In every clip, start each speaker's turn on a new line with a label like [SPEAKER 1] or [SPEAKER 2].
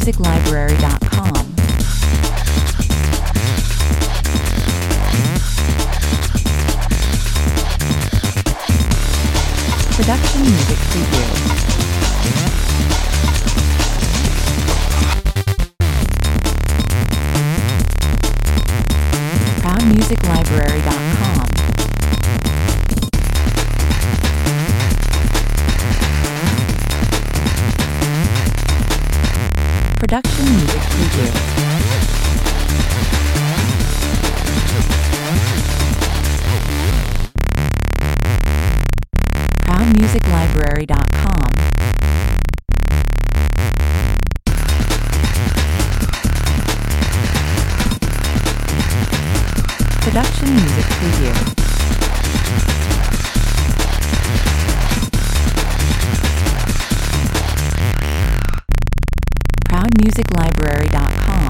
[SPEAKER 1] ProudMusicLibrary.com. Production Music Preview. ProudMusicLibrary.com. Production Music Preview. ProudMusicLibrary.com. Production Music Preview. ProudMusicLibrary.com.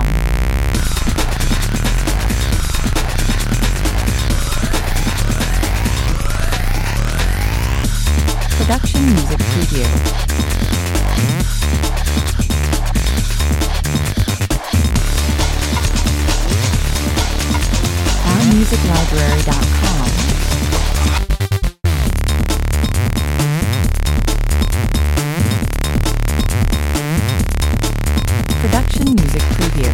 [SPEAKER 1] Production Music Preview. ProudMusicLibrary.com. Production Music Preview.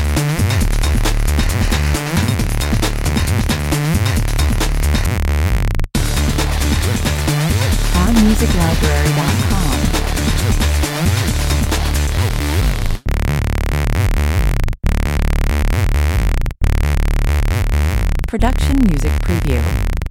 [SPEAKER 1] ProudMusicLibrary.com. Production Music Preview.